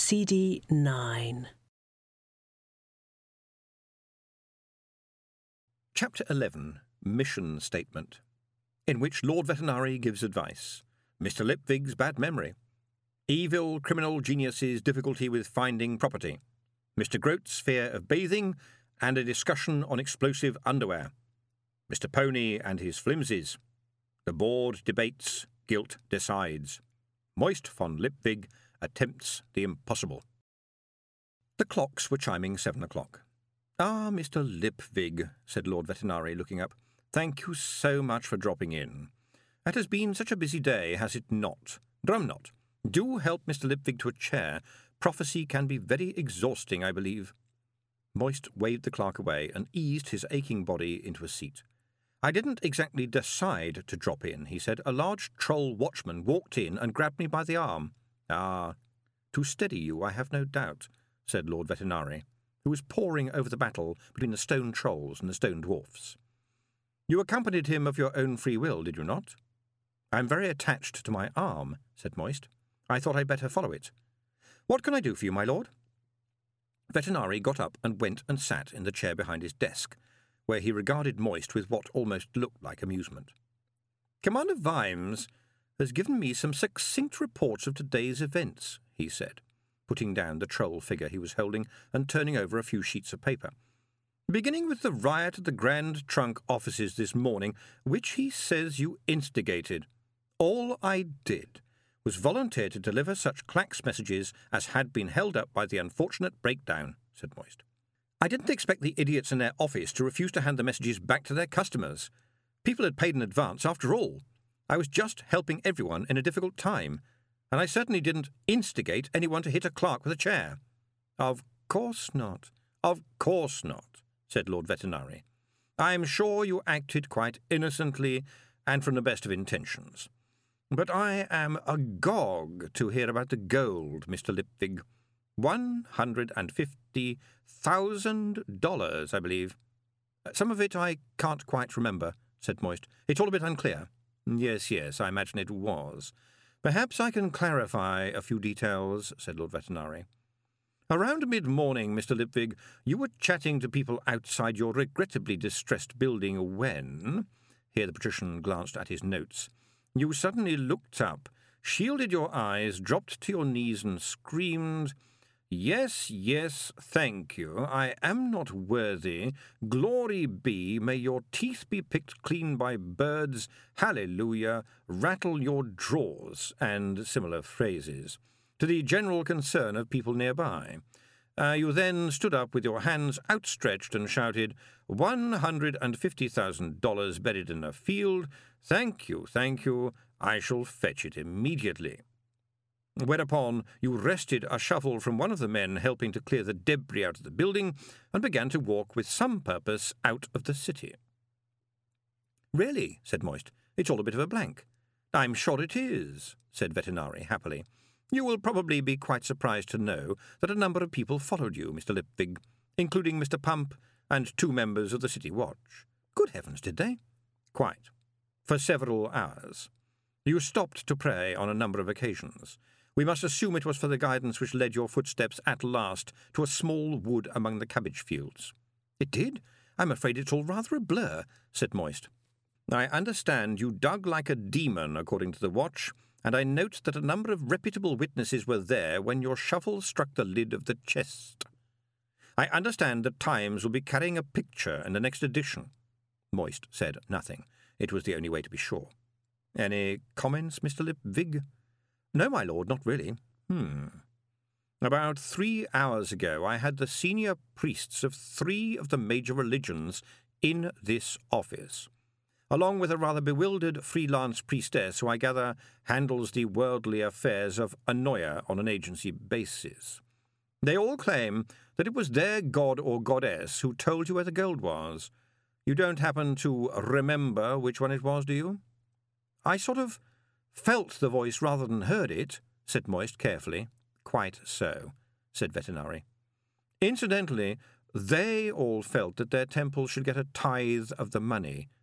CD 9. Chapter 11, Mission Statement, in which Lord Vetinari gives advice, Mr. Lipwig's bad memory, evil criminal genius's difficulty with finding property, Mr. Groat's fear of bathing, and a discussion on explosive underwear, Mr. Pony and his flimsies, the board debates, guilt decides, Moist von Lipwig attempts the impossible. The clocks were chiming 7 o'clock. "Ah, Mr. Lipwig," said Lord Vetinari, looking up. "Thank you so much for dropping in. It has been such a busy day, has it not? Drum not. Do help Mr. Lipwig to a chair. Prophecy can be very exhausting, I believe." Moist waved the clerk away and eased his aching body into a seat. "I didn't exactly decide to drop in," he said. "A large troll watchman walked in and grabbed me by the arm." "Ah, to steady you, I have no doubt," said Lord Vetinari, who was poring over the battle between the stone trolls and the stone dwarfs. "You accompanied him of your own free will, did you not?" "I am very attached to my arm," said Moist. "I thought I'd better follow it. What can I do for you, my lord?" Vetinari got up and went and sat in the chair behind his desk, where he regarded Moist with what almost looked like amusement. "Commander Vimes has given me some succinct reports of today's events," he said, putting down the troll figure he was holding and turning over a few sheets of paper. "Beginning with the riot at the Grand Trunk offices this morning, which he says you instigated. All I did was volunteer to deliver such Clax messages as had been held up by the unfortunate breakdown," said Moist. "I didn't expect the idiots in their office to refuse to hand the messages back to their customers. People had paid in advance, after all. I was just helping everyone in a difficult time, and I certainly didn't instigate anyone to hit a clerk with a chair." "Of course not. Of course not," said Lord Vetinari. "I am sure you acted quite innocently and from the best of intentions. But I am agog to hear about the gold, Mr. Lipwig. $150,000, I believe." "Some of it I can't quite remember," said Moist. "It's all a bit unclear." Yes, I imagine it was. Perhaps I can clarify a few details," said Lord Vetinari. "Around mid-morning, Mr. Lipwig, you were chatting to people outside your regrettably distressed building when—" here the patrician glanced at his notes— "you suddenly looked up, shielded your eyes, dropped to your knees and screamed, 'Yes, thank you, I am not worthy. Glory be, may your teeth be picked clean by birds. Hallelujah, rattle your drawers,' and similar phrases, to the general concern of people nearby. You then stood up with your hands outstretched and shouted, '$150,000 buried in a field. Thank you, I shall fetch it immediately.' Whereupon you wrested a shovel from one of the men helping to clear the debris out of the building and began to walk with some purpose out of the city." "Really," said Moist, "it's all a bit of a blank." "I'm sure it is," said Vetinari happily. "You will probably be quite surprised to know that a number of people followed you, Mr. Lipwig, including Mr. Pump and 2 members of the City Watch." "Good heavens, did they?" "Quite. For several hours. You stopped to pray on a number of occasions. We must assume it was for the guidance which led your footsteps at last to a small wood among the cabbage fields." "It did? I'm afraid it's all rather a blur," said Moist. "I understand you dug like a demon, according to the watch, and I note that a number of reputable witnesses were there when your shovel struck the lid of the chest. I understand the Times will be carrying a picture in the next edition." Moist said nothing. It was the only way to be sure. "Any comments, Mr. Lipwig?" "No, my lord, not really." "About 3 hours ago I had the senior priests of 3 of the major religions in this office, along with a rather bewildered freelance priestess who I gather handles the worldly affairs of Anoia on an agency basis. They all claim that it was their god or goddess who told you where the gold was. You don't happen to remember which one it was, do you?" "I sort of felt the voice rather than heard it," said Moist carefully. "Quite so," said Vetinari. "Incidentally, they all felt that their temple should get a tithe of the money,"